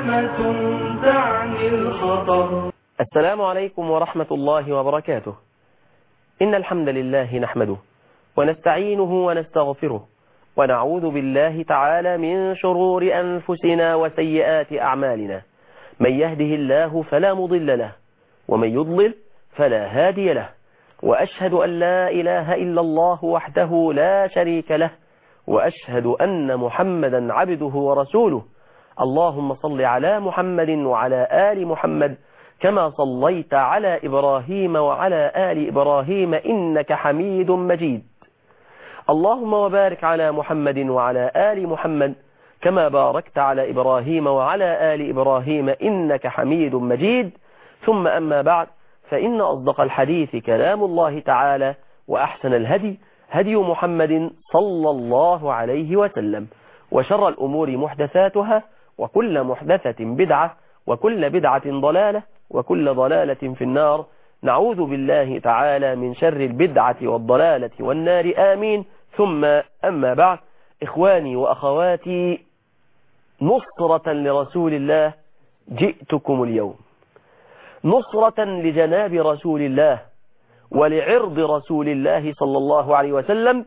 علامة تعني الخطر. السلام عليكم ورحمة الله وبركاته. إن الحمد لله نحمده ونستعينه ونستغفره ونعوذ بالله تعالى من شرور أنفسنا وسيئات أعمالنا. من يهده الله فلا مضل له ومن يضلل فلا هادي له، وأشهد أن لا إله إلا الله وحده لا شريك له، وأشهد أن محمدا عبده ورسوله. اللهم صل على محمد وعلى آل محمد كما صليت على إبراهيم وعلى آل إبراهيم إنك حميد مجيد. اللهم وبارك على محمد وعلى آل محمد كما باركت على إبراهيم وعلى آل إبراهيم إنك حميد مجيد. ثم أما بعد، فإن أصدق الحديث كلام الله تعالى، وأحسن الهدي هدي محمد صلى الله عليه وسلم، وشر الأمور محدثاتها، وكل محدثة بدعة، وكل بدعة ضلالة، وكل ضلالة في النار. نعوذ بالله تعالى من شر البدعة والضلالة والنار، آمين. ثم أما بعد، إخواني وأخواتي، نصرة لرسول الله جئتكم اليوم، نصرة لجناب رسول الله ولعرض رسول الله صلى الله عليه وسلم.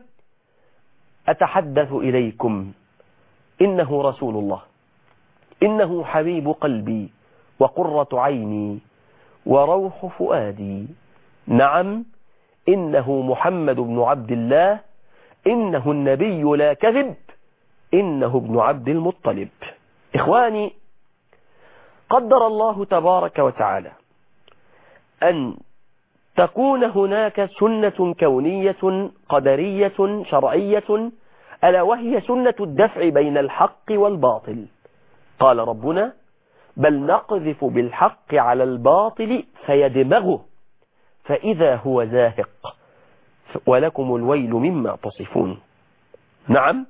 أتحدث إليكم، إنه رسول الله، إنه حبيب قلبي وقرة عيني وروح فؤادي. نعم، إنه محمد بن عبد الله، إنه النبي لا كذب، إنه ابن عبد المطلب. إخواني، قدر الله تبارك وتعالى أن تكون هناك سنة كونية قدرية شرعية، ألا وهي سنة الدفع بين الحق والباطل. قال ربنا: بل نقذف بالحق على الباطل فيدمغه فإذا هو زاهق ولكم الويل مما تصفون. نعم،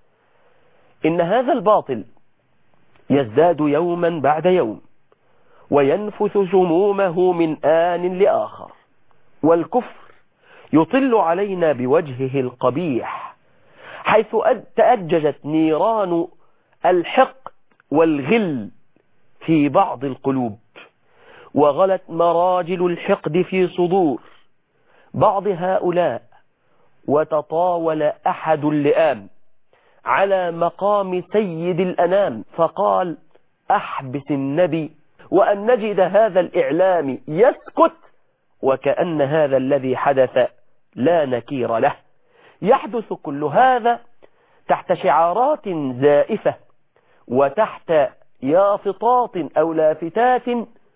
إن هذا الباطل يزداد يوما بعد يوم وينفث سمومه من آن لآخر، والكفر يطل علينا بوجهه القبيح، حيث تأججت نيران الحقد والغل في بعض القلوب، وغلت مراجل الحقد في صدور بعض هؤلاء، وتطاول أحد اللئام على مقام سيد الأنام فقال: أحبس النبي، وأن نجد هذا الإعلام يسكت وكأن هذا الذي حدث لا نكير له. يحدث كل هذا تحت شعارات زائفة وتحت يافطات أو لافتات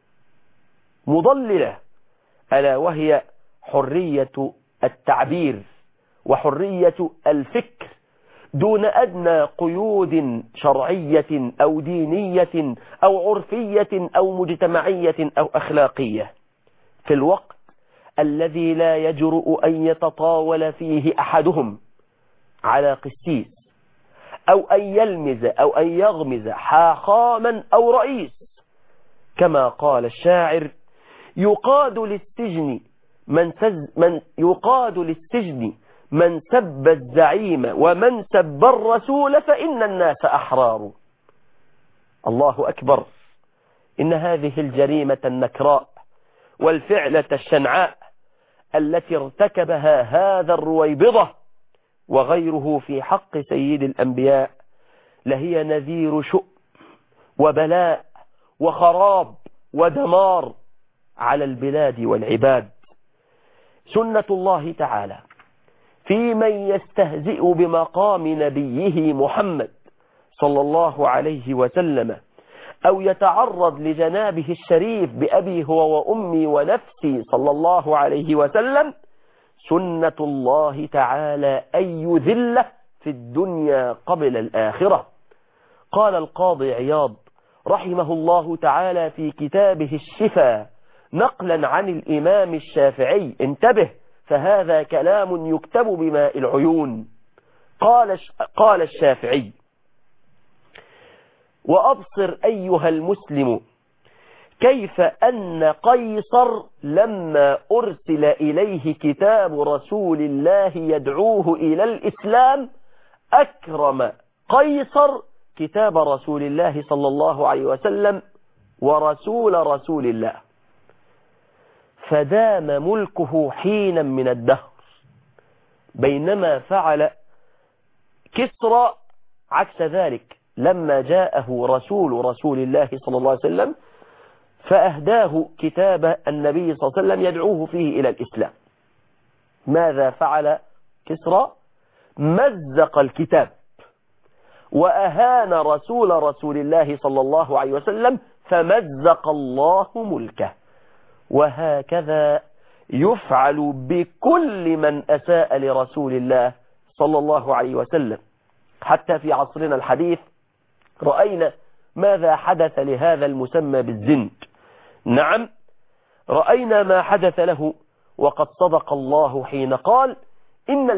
مضللة، ألا وهي حرية التعبير وحرية الفكر دون أدنى قيود شرعية أو دينية أو عرفية أو مجتمعية أو أخلاقية، في الوقت الذي لا يجرؤ أن يتطاول فيه أحدهم على قسيس أو أن يلمز أو أن يغمز حاخاما أو رئيس. كما قال الشاعر: يقاد للسجن من سب الزعيم ومن سب الرسول فإن الناس أحرار. الله أكبر، إن هذه الجريمة النكراء والفعلة الشنعاء التي ارتكبها هذا الرويبضة وغيره في حق سيد الأنبياء لهي نذير شؤم وبلاء وخراب ودمار على البلاد والعباد. سنة الله تعالى في من يستهزئ بمقام نبيه محمد صلى الله عليه وسلم أو يتعرض لجنابه الشريف بأبي هو وأمي ونفسي صلى الله عليه وسلم، سنة الله تعالى أن يذله في الدنيا قبل الآخرة. قال القاضي عياض رحمه الله تعالى في كتابه الشفاء نقلا عن الإمام الشافعي، انتبه فهذا كلام يكتب بماء العيون. قال الشافعي: وأبصر أيها المسلم كيف أن قيصر لما أرسل إليه كتاب رسول الله يدعوه إلى الإسلام أكرم قيصر كتاب رسول الله صلى الله عليه وسلم ورسول رسول الله، فدام ملكه حينا من الدهر، بينما فعل كسرى عكس ذلك لما جاءه رسول الله صلى الله عليه وسلم فأهداه كتاب النبي صلى الله عليه وسلم يدعوه فيه إلى الإسلام. ماذا فعل كسرى؟ مزق الكتاب وأهان رسول الله صلى الله عليه وسلم فمزق الله ملكه. وهكذا يفعل بكل من أساء لرسول الله صلى الله عليه وسلم. حتى في عصرنا الحديث رأينا ماذا حدث لهذا المسمى بالزند. نعم، رأينا ما حدث له، وقد صدق الله حين قال إن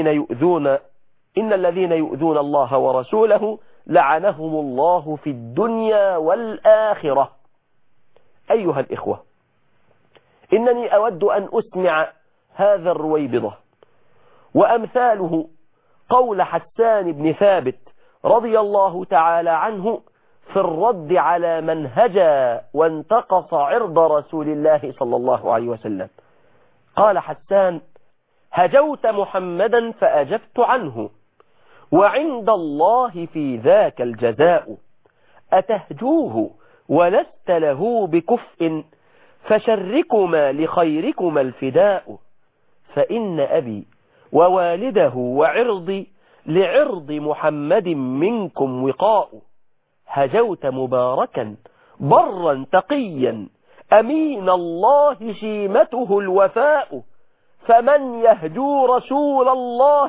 الذين يؤذون الله ورسوله لعنهم الله في الدنيا والآخرة. أيها الإخوة، إنني أود أن أسمع هذا الرويبضة وأمثاله قول حسان بن ثابت رضي الله تعالى عنه في الرد على من هجا وانتقص عرض رسول الله صلى الله عليه وسلم. قال حسان: هجوت محمدا فأجبت عنه، وعند الله في ذاك الجزاء، أتهجوه ولست له بكفء، فشركما لخيركما الفداء، فإن أبي ووالده وعرضي لعرض محمد منكم وقاء. هجوت مباركا برا تقيا أمين الله شيمته الوفاء، فمن يهجو رسول الله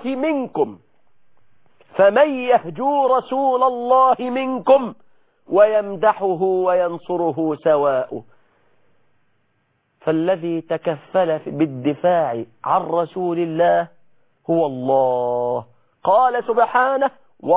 منكم ويمدحه وينصره سواء. فالذي تكفل بالدفاع عن رسول الله هو الله. قال سبحانه: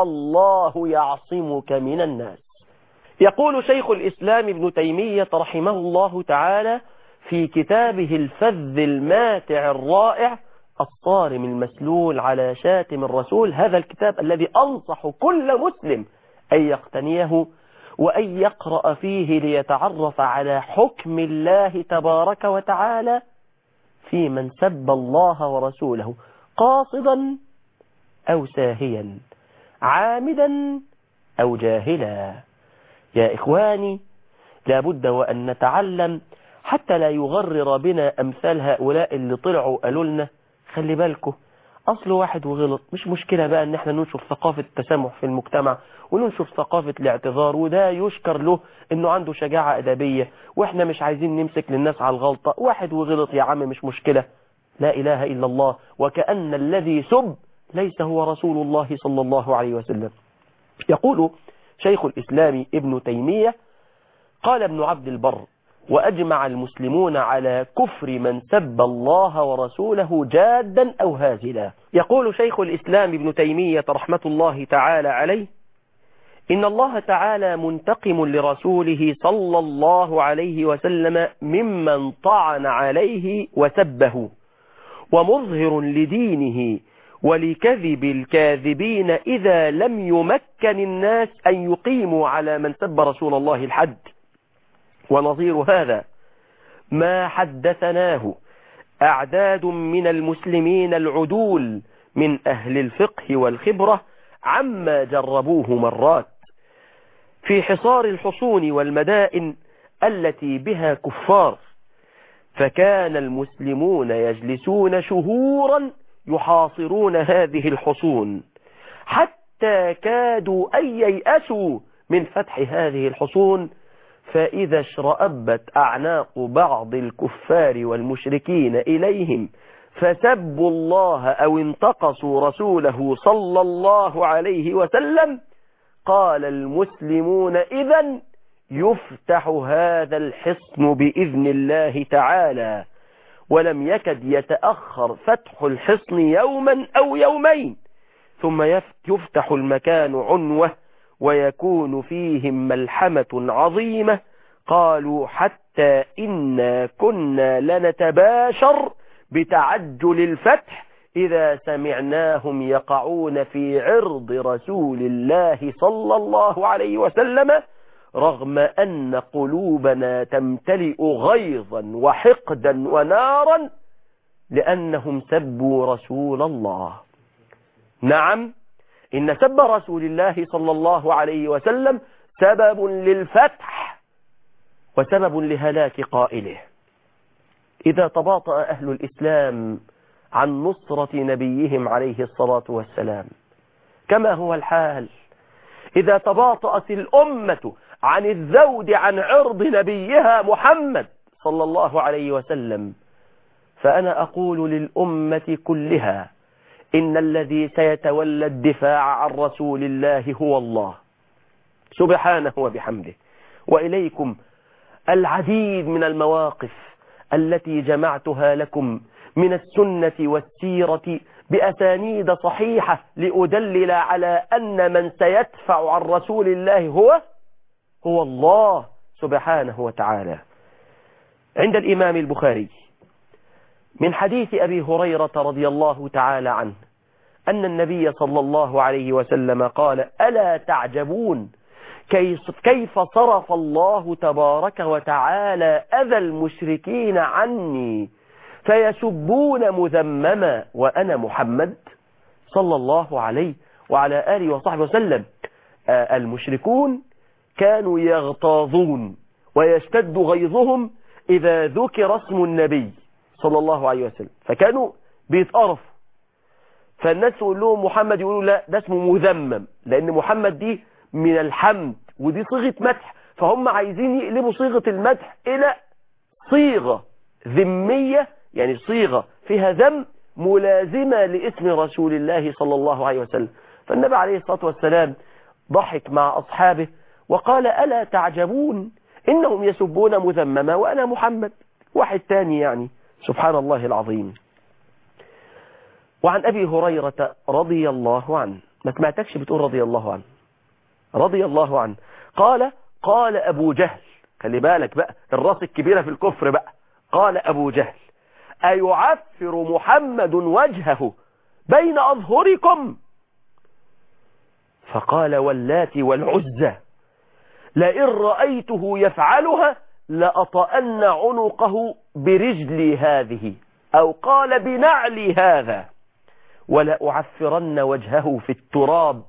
والله يعصمك من الناس. يقول شيخ الإسلام ابن تيمية رحمه الله تعالى في كتابه الفذ الماتع الرائع الصارم المسلول على شاتم الرسول، هذا الكتاب الذي أنصح كل مسلم أن يقتنيه وأن يقرأ فيه ليتعرف على حكم الله تبارك وتعالى في من سب الله ورسوله قاصدا أو ساهيا، عامدا أو جاهلا. يا إخواني، لابد وأن نتعلم حتى لا يغرر بنا أمثال هؤلاء اللي طلعوا قالوا لنا خلي بالكم أصل واحد وغلط، مش مشكلة بقى ان احنا ننشر ثقافة التسامح في المجتمع وننشر ثقافة الاعتذار، وده يشكر له انه عنده شجاعة ادبية، واحنا مش عايزين نمسك للناس على الغلطة، واحد وغلط يا عم مش مشكلة. لا إله إلا الله، وكأن الذي سب ليس هو رسول الله صلى الله عليه وسلم. يقول شيخ الإسلام ابن تيمية: قال ابن عبد البر: وأجمع المسلمون على كفر من سب الله ورسوله جادا أو هازلا. يقول شيخ الإسلام ابن تيمية رحمة الله تعالى عليه: إن الله تعالى منتقم لرسوله صلى الله عليه وسلم ممن طعن عليه وسبه، ومظهر لدينه ولكذب الكاذبين إذا لم يمكن الناس أن يقيموا على من سب رسول الله الحد. ونظير هذا ما حدثناه أعداد من المسلمين العدول من أهل الفقه والخبرة عما جربوه مرات في حصار الحصون والمدائن التي بها كفار، فكان المسلمون يجلسون شهورا يحاصرون هذه الحصون حتى كادوا أن ييأسوا من فتح هذه الحصون، فإذا اشرأبت أعناق بعض الكفار والمشركين إليهم فسبوا الله أو انتقصوا رسوله صلى الله عليه وسلم، قال المسلمون: إذن يفتح هذا الحصن بإذن الله تعالى. ولم يكد يتأخر فتح الحصن يوما أو يومين، ثم يفتح المكان عنوة ويكون فيهم ملحمة عظيمة. قالوا: حتى إنا كنا لنتباشر بتعجل الفتح إذا سمعناهم يقعون في عرض رسول الله صلى الله عليه وسلم رغم أن قلوبنا تمتلئ غيظا وحقدا ونارا لأنهم سبوا رسول الله. نعم، إن سب رسول الله صلى الله عليه وسلم سبب للفتح وسبب لهلاك قائله. إذا تباطأ أهل الإسلام عن نصرة نبيهم عليه الصلاة والسلام كما هو الحال، إذا تباطأت الأمة عن الذود عن عرض نبيها محمد صلى الله عليه وسلم، فأنا أقول للأمة كلها إن الذي سيتولى الدفاع عن رسول الله هو الله سبحانه وبحمده. وإليكم العديد من المواقف التي جمعتها لكم من السنة والسيرة بأسانيد صحيحة لأدلل على أن من سيدفع عن رسول الله هو الله سبحانه وتعالى. عند الإمام البخاري من حديث أبي هريرة رضي الله تعالى عنه أن النبي صلى الله عليه وسلم قال: ألا تعجبون كيف صرف الله تبارك وتعالى أذى المشركين عني فيسبون مذمما وأنا محمد صلى الله عليه وعلى آله وصحبه وسلم. المشركون كانوا يغتاظون ويشتد غيظهم إذا ذكر اسم النبي صلى الله عليه وسلم، فكانوا بيتقرفوا، فالناس يقول لهم محمد، يقولوا لا ده اسمه مذمم، لأن محمد دي من الحمد ودي صيغة مدح، فهم عايزين يقلبوا صيغة المدح إلى صيغة ذمية، يعني صيغة فيها ذم ملازمة لاسم رسول الله صلى الله عليه وسلم. فالنبي عليه الصلاة والسلام ضحك مع أصحابه وقال: ألا تعجبون إنهم يسبون مذمما وأنا محمد. واحد تاني يعني، سبحان الله العظيم. وعن أبي هريرة رضي الله عنه، ما سمعتكش بتقول رضي الله عنه، رضي الله عنه، قال أبو جهل، خلي بالك بقى الراس الكبيرة في الكفر بقى، قال أبو جهل: أيعفر محمد وجهه بين أظهركم؟ فقال: واللات والعزى لئن رأيته يفعلها لأطأن عنقه برجلي هذه، أو قال بنعلي هذا، ولأعفرن وجهه في التراب.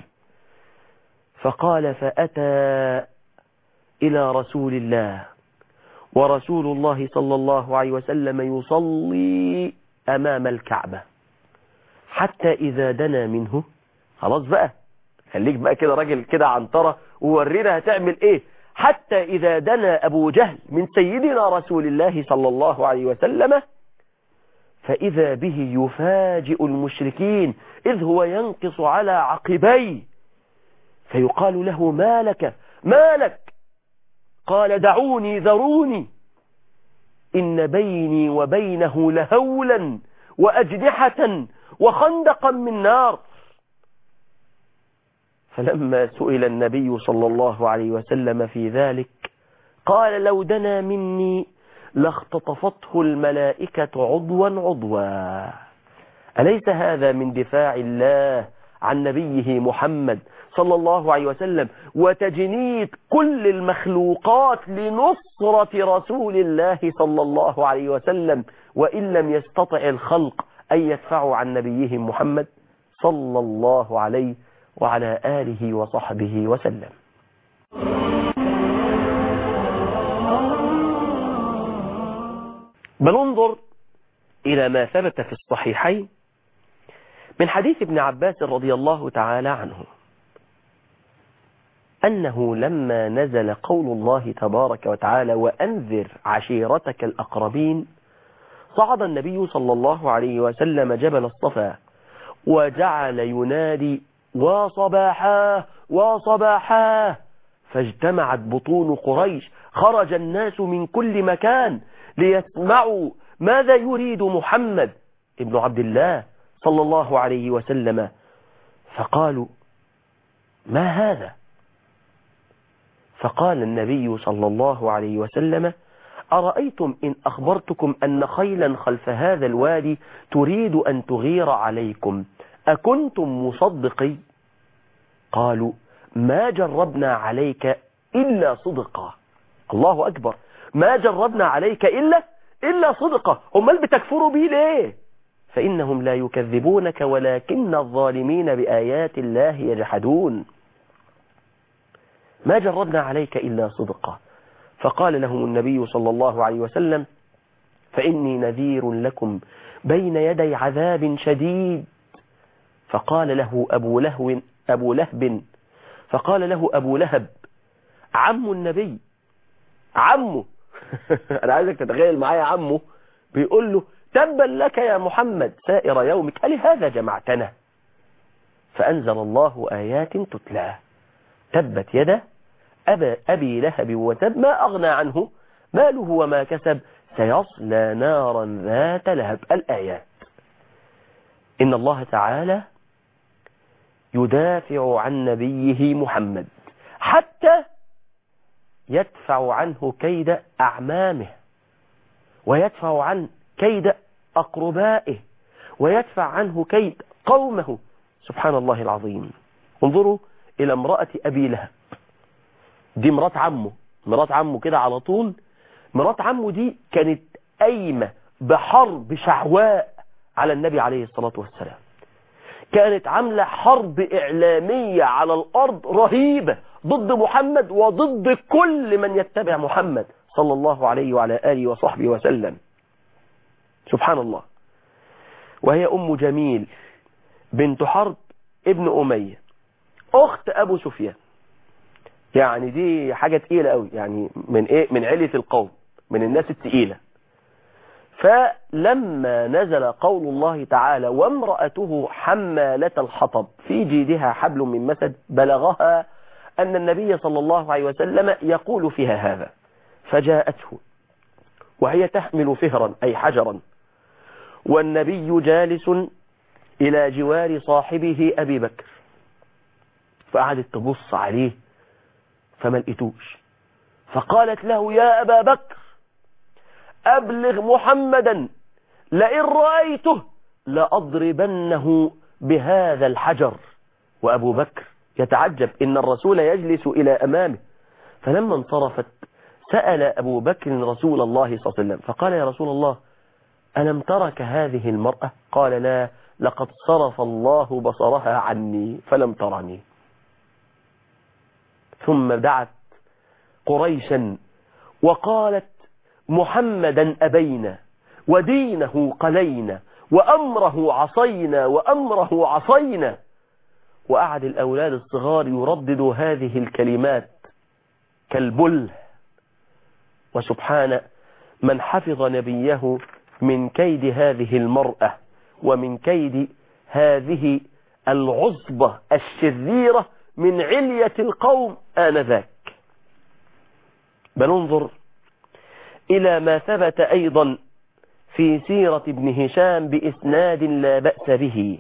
فقال: فأتى إلى رسول الله ورسول الله صلى الله عليه وسلم يصلي أمام الكعبة، حتى إذا دنا منه، خلاص بقى خليك بقى كده راجل كده عنطرة وورينا هتعمل ايه، حتى إذا دنا أبو جهل من سيدنا رسول الله صلى الله عليه وسلم فإذا به يفاجئ المشركين إذ هو ينقص على عقبيه، فيقال له: ما لك؟ قال: دعوني ذروني، إن بيني وبينه لهولا وأجنحة وخندقا من نار. فلما سئل النبي صلى الله عليه وسلم في ذلك قال: لو دنا مني لاختطفته الملائكة عضوا عضوا. أليس هذا من دفاع الله عن نبيه محمد صلى الله عليه وسلم وتجنيد كل المخلوقات لنصرة رسول الله صلى الله عليه وسلم، وإن لم يستطع الخلق أن يدفعوا عن نبيهم محمد صلى الله عليه وعلى آله وصحبه وسلم. بل انظر إلى ما ثبت في الصحيحين من حديث ابن عباس رضي الله تعالى عنه أنه لما نزل قول الله تبارك وتعالى: وأنذر عشيرتك الأقربين، صعد النبي صلى الله عليه وسلم جبل الصفا وجعل ينادي: وصباحاه وصباحاه، فاجتمعت بطون قريش، خرج الناس من كل مكان ليسمعوا ماذا يريد محمد ابن عبد الله صلى الله عليه وسلم، فقالوا: ما هذا؟ فقال النبي صلى الله عليه وسلم: أرأيتم إن أخبرتكم أن خيلا خلف هذا الوادي تريد أن تغير عليكم أكنتم مصدقي؟ قالوا ما جربنا عليك إلا صدقا. الله أكبر، ما جربنا عليك إلا صدقا. أمال بتكفروا بي ليه؟ فإنهم لا يكذبونك ولكن الظالمين بآيات الله يجحدون. ما جربنا عليك إلا صدقا. فقال لهم النبي صلى الله عليه وسلم فإني نذير لكم بين يدي عذاب شديد. فقال له أبو لهب عم النبي، عمه أنا عايزك تتخيل معايا، عمه بيقول له تبا لك يا محمد سائر يومك ألهذا جمعتنا؟ فأنزل الله آيات تتلى تبت يدا أبي لهب وتب ما أغنى عنه ماله وما كسب سيصلى نارا ذات لهب. الآيات. إن الله تعالى يدافع عن نبيه محمد حتى يدفع عنه كيد أعمامه، ويدفع عن كيد أقربائه، ويدفع عنه كيد قومه. سبحان الله العظيم. انظروا إلى امرأة أبي لهب، دي مرات عمه كده على طول. مرات عمه دي كانت قايمة بحرب شعواء على النبي عليه الصلاة والسلام، كانت عاملة حرب إعلامية على الأرض رهيبة ضد محمد وضد كل من يتبع محمد صلى الله عليه وعلى آله وصحبه وسلم. سبحان الله. وهي أم جميل بنت حرب ابن أمية أخت أبو سفيان، يعني دي حاجة تقيلة قوي، يعني من علية القوم، من الناس التقيلة. فلما نزل قول الله تعالى وامرأته حمالة الحطب في جيدها حبل من مسد بلغها أن النبي صلى الله عليه وسلم يقول فيها هذا، فجاءته وهي تحمل فهرا أي حجرا، والنبي جالس إلى جوار صاحبه أبي بكر، فقعدت تبص عليه فما لقيتوش، فقالت له يا أبا بكر أبلغ محمدا لئن رأيته لأضربنه بهذا الحجر. وأبو بكر يتعجب إن الرسول يجلس إلى أمامه. فلما انصرفت سأل أبو بكر رسول الله صلى الله عليه وسلم فقال يا رسول الله ألم ترك هذه المرأة؟ قال لا، لقد صرف الله بصرها عني فلم ترني. ثم دعت قريشا وقالت محمدا أبينا ودينه قلينا وأمره عصينا. وقعد الأولاد الصغار يرددوا هذه الكلمات كالبل. وسبحان من حفظ نبيه من كيد هذه المرأة ومن كيد هذه العصبة الشريرة من علية القوم آنذاك. بل انظر إلى ما ثبت أيضا في سيرة ابن هشام بإسناد لا بأس به،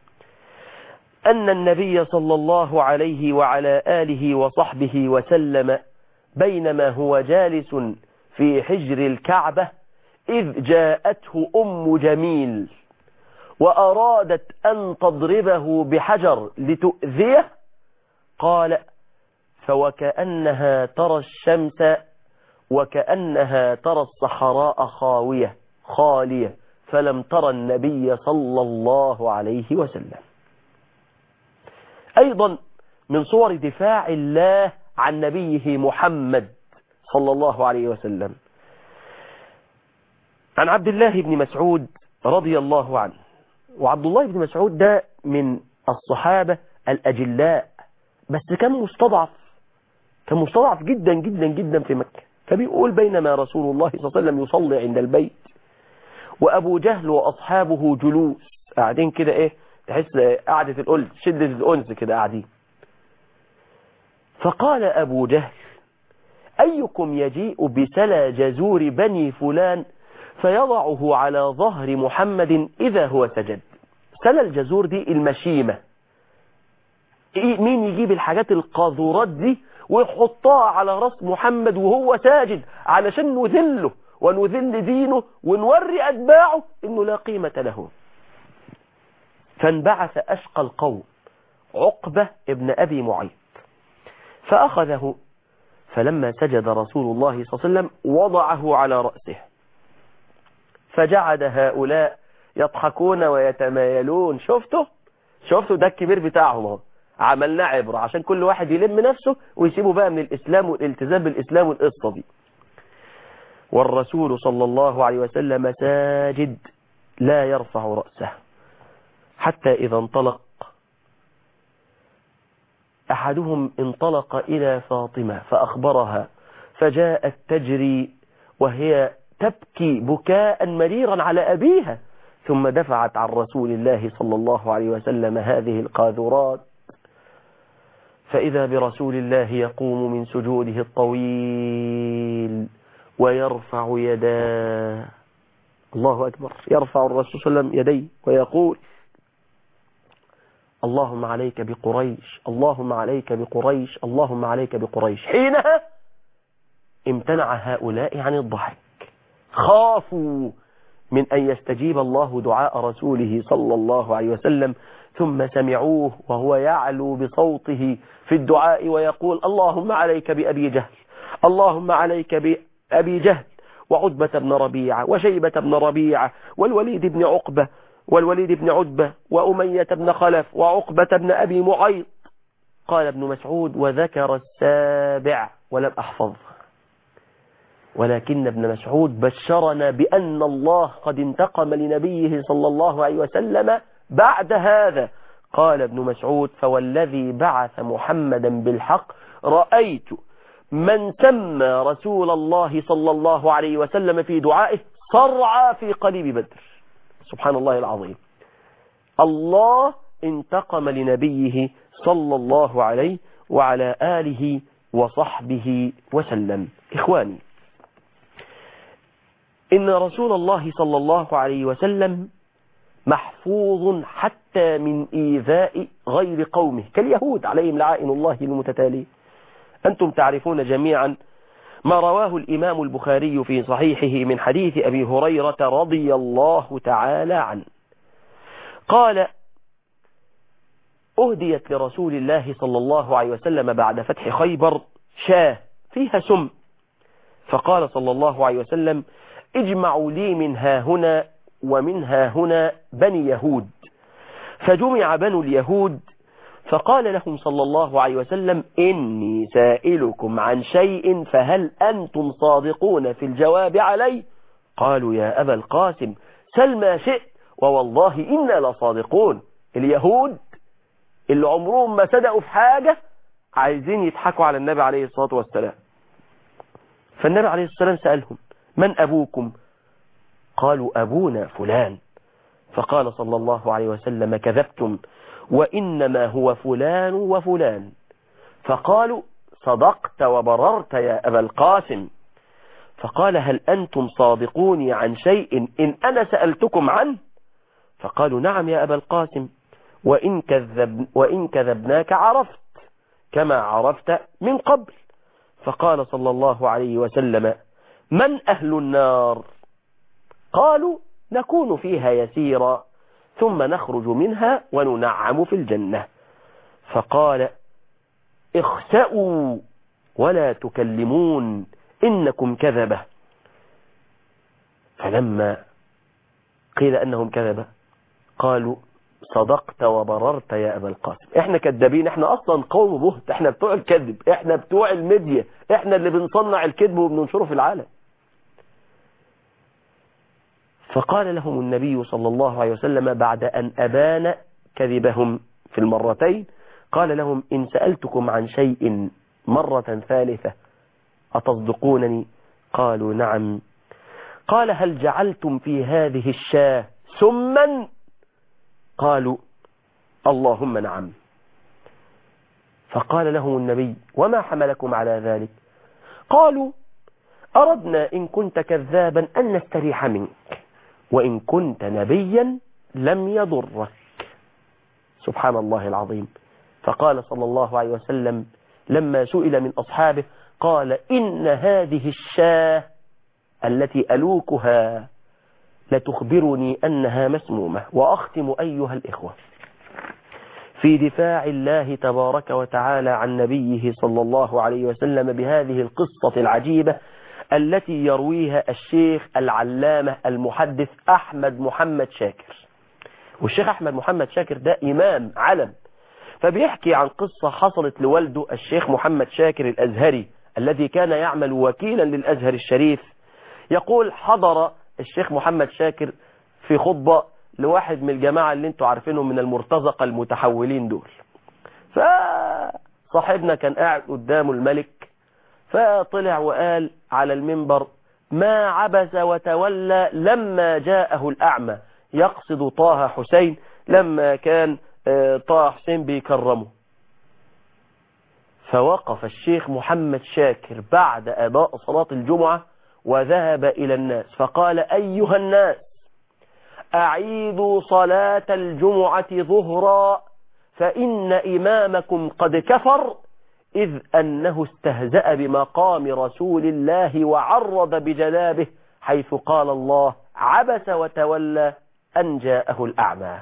أن النبي صلى الله عليه وعلى آله وصحبه وسلم بينما هو جالس في حجر الكعبة إذ جاءته أم جميل وأرادت أن تضربه بحجر لتؤذيه، قال فوكأنها ترى الشمس وكأنها ترى الصحراء خالية فلم ترى النبي صلى الله عليه وسلم. أيضا من صور دفاع الله عن نبيه محمد صلى الله عليه وسلم عن عبد الله بن مسعود رضي الله عنه. وعبد الله بن مسعود ده من الصحابة الأجلاء، بس كان مستضعف جدا جدا جدا في مكة. فبيقول بينما رسول الله صلى الله عليه وسلم يصلي عند البيت وأبو جهل وأصحابه جلوس قاعدين كده تحس قعدة الأنس، شدة الأنس كده قاعدين. فقال أبو جهل أيكم يجيء بسلى جزور بني فلان فيضعه على ظهر محمد إذا هو سجد. سلى الجزور دي المشيمة، مين يجيب الحاجات القاذورات دي ويحطها على رأس محمد وهو ساجد علشان نذله ونذل دينه ونوري أتباعه إنه لا قيمة له. فانبعث أشقى القوم عقبة ابن أبي معيط فأخذه، فلما سجد رسول الله صلى الله عليه وسلم وضعه على رأسه، فجعل هؤلاء يضحكون ويتمايلون. شفتوا ده الكبير بتاعهم، عملنا عبرة عشان كل واحد يلم نفسه ويسيبه بقى من الإسلام والالتزام بالإسلام والقصة دي. والرسول صلى الله عليه وسلم ساجد لا يرفع رأسه، حتى إذا انطلق أحدهم انطلق إلى فاطمة فأخبرها، فجاءت تجري وهي تبكي بكاء مريرا على أبيها، ثم دفعت عن رسول الله صلى الله عليه وسلم هذه القاذورات، فإذا برسول الله يقوم من سجوده الطويل ويرفع يداه. الله أكبر. يرفع الرسول صلى الله عليه وسلم يديه ويقول: اللهم عليك بقريش، اللهم عليك بقريش، اللهم عليك بقريش. حينها امتنع هؤلاء عن الضحك، خافوا من أن يستجيب الله دعاء رسوله صلى الله عليه وسلم، ثم سمعوه وهو يعلو بصوته في الدعاء ويقول: اللهم عليك بأبي جهل، اللهم عليك بأبي جهل وعتبة بن ربيعة وشيبة بن ربيعة والوليد بن عقبة والوليد بن عتبة وأمية بن خلف وعقبة بن أبي معيط. قال ابن مسعود: وذكر السابع ولم أحفظ، ولكن ابن مسعود بشرنا بأن الله قد انتقم لنبيه صلى الله عليه وسلم بعد هذا. قال ابن مسعود: فوالذي بعث محمدا بالحق رأيت من سمى رسول الله صلى الله عليه وسلم في دعائه صرعى في قليب بدر. سبحان الله العظيم. الله انتقم لنبيه صلى الله عليه وعلى آله وصحبه وسلم. إخواني، إن رسول الله صلى الله عليه وسلم محفوظ حتى من إيذاء غير قومه كاليهود عليهم لعائن الله المتتالية. أنتم تعرفون جميعا ما رواه الإمام البخاري في صحيحه من حديث أبي هريرة رضي الله تعالى عنه قال: أهديت لرسول الله صلى الله عليه وسلم بعد فتح خيبر شاة فيها سم، فقال صلى الله عليه وسلم: اجمعوا لي من ها هنا ومن ها هنا بني يهود. فجمع بنو اليهود، فقال لهم صلى الله عليه وسلم: إني سائلكم عن شيء فهل أنتم صادقون في الجواب عليه؟ قالوا: يا أبا القاسم سل ما شئت ووالله إنا لصادقون. اليهود اللي عمرهم ما صدقوا في حاجة عايزين يضحكوا على النبي عليه الصلاة والسلام. فالنبي عليه الصلاة والسلام سألهم: من أبوكم؟ قالوا: أبونا فلان. فقال صلى الله عليه وسلم: كذبتم، وإنما هو فلان وفلان. فقالوا: صدقت وبررت يا أبا القاسم. فقال: هل أنتم صادقوني عن شيء إن أنا سألتكم عنه؟ فقالوا: نعم يا أبا القاسم، وإن كذبناك عرفت كما عرفت من قبل. فقال صلى الله عليه وسلم: من أهل النار؟ قالوا: نكون فيها يسيرا ثم نخرج منها وننعم في الجنة. فقال: اخسأوا ولا تكلمون إنكم كذبة. فلما قيل أنهم كذبة قالوا: صدقت وبررت يا أبا القاسم. احنا كذابين، احنا أصلا قوم بهت، احنا بتوع الكذب، احنا بتوع الميديا، احنا اللي بنصنع الكذب وبننشره في العالم. فقال لهم النبي صلى الله عليه وسلم بعد أن أبان كذبهم في المرتين، قال لهم: إن سألتكم عن شيء مرة ثالثة أتصدقونني؟ قالوا: نعم. قال: هل جعلتم في هذه الشاة سما؟ قالوا: اللهم نعم. فقال لهم النبي: وما حملكم على ذلك؟ قالوا: أردنا إن كنت كذابا أن نستريح منك، وإن كنت نبيا لم يضرك. سبحان الله العظيم. فقال صلى الله عليه وسلم: لما سئل من أصحابه قال إن هذه الشاة التي ألوكها لتخبرني أنها مسمومة. وأختم أيها الإخوة في دفاع الله تبارك وتعالى عن نبيه صلى الله عليه وسلم بهذه القصة العجيبة التي يرويها الشيخ العلامة المحدث أحمد محمد شاكر. والشيخ أحمد محمد شاكر ده إمام علم، فبيحكي عن قصة حصلت لوالده الشيخ محمد شاكر الأزهري الذي كان يعمل وكيلا للأزهر الشريف. يقول حضر الشيخ محمد شاكر في خطبة لواحد من الجماعة اللي انتوا عارفينهم من المرتزقة المتحولين دول، فصاحبنا كان قاعد قدامه الملك، فطلع وقال على المنبر ما عبس وتولى لما جاءه الأعمى، يقصد طه حسين لما كان طه حسين بيكرمه. فوقف الشيخ محمد شاكر بعد أداء صلاة الجمعة وذهب إلى الناس فقال أيها الناس أعيدوا صلاة الجمعة ظهرا فإن إمامكم قد كفر، إذ أنه استهزأ بمقام رسول الله وعرض بجنابه حيث قال الله عبس وتولى أن جاءه الأعمى.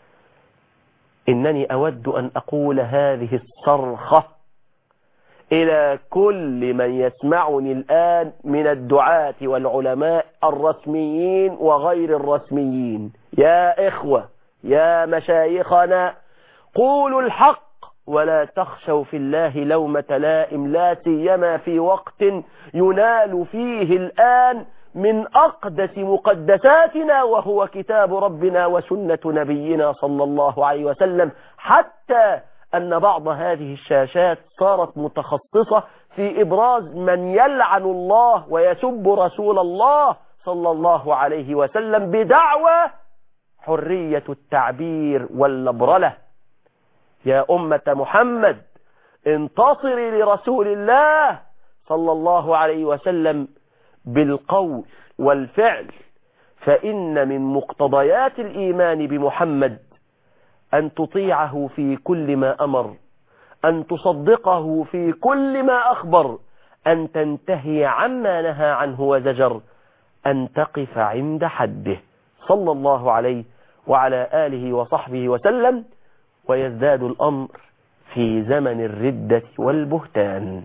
إنني أود أن أقول هذه الصرخة إلى كل من يسمعني الآن من الدعاة والعلماء الرسميين وغير الرسميين، يا إخوة يا مشايخنا قولوا الحق ولا تخشوا في الله لومة لائم، لا سيما في وقت ينال فيه الآن من أقدس مقدساتنا وهو كتاب ربنا وسنة نبينا صلى الله عليه وسلم، حتى أن بعض هذه الشاشات صارت متخصصة في إبراز من يلعن الله ويسب رسول الله صلى الله عليه وسلم بدعوى حرية التعبير واللبرلة. يا أمة محمد انتصري لرسول الله صلى الله عليه وسلم بالقول والفعل، فإن من مقتضيات الإيمان بمحمد أن تطيعه في كل ما أمر، أن تصدقه في كل ما أخبر، أن تنتهي عما نهى عنه وزجر، أن تقف عند حده صلى الله عليه وعلى آله وصحبه وسلم. ويزداد الأمر في زمن الردة والبهتان.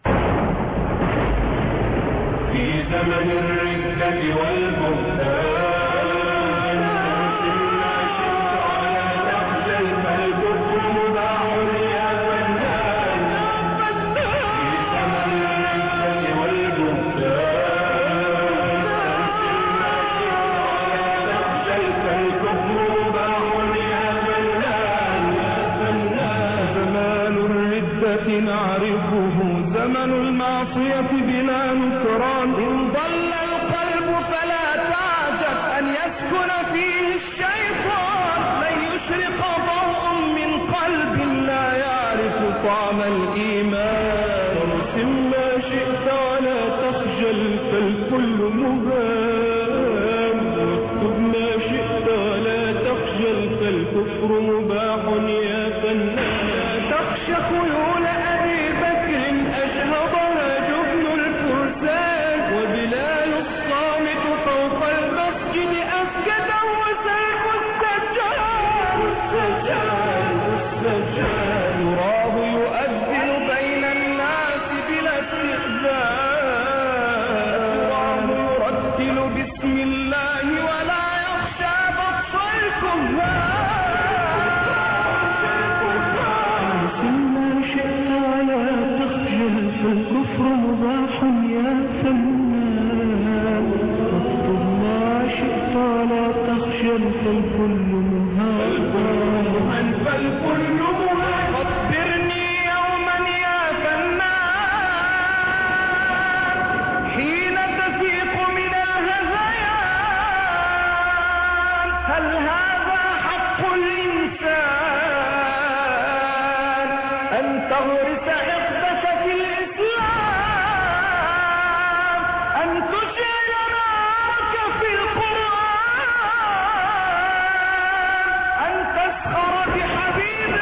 في زمن الردة والبهتان نعرفه زمن المعصية بلا نكران، إن ضل القلب فلا تعجب أن يسكن فيه الشيطان، لن يشرق ضوء من قلب لا يعرف طعم الإيمان، ارسم ما شئت ولا تخجل فالكل مبان، واكتب ما شئت ولا تخجل فالكفر مباح يا فنان، لا تخشى خيول أبي بكر أشهبها جبن الفرسان، وبلال الصامت فوق المسجد أسجده سيف السجان، يراه يؤذن بين الناس بلا استئذان، يراه يرتل بسم الله ولا يخشى بطش الكهان، الكفر مباح يا فنان، واكتب ما شئت ولا تخجل فالكل مهان، فالكل مهان، خبرني يوما يا فنان حين تفيق من الهذيان، هل هذا حق الإنسان أن تغرس عقدك في الإسلام، أن تشعل نارك في القرآن، أن تسخر بحبيب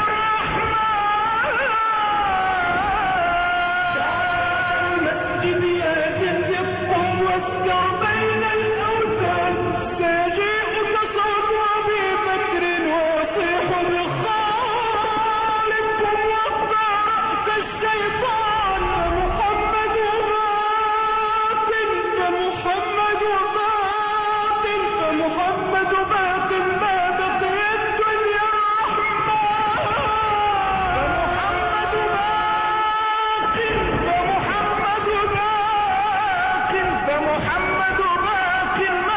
محمد باق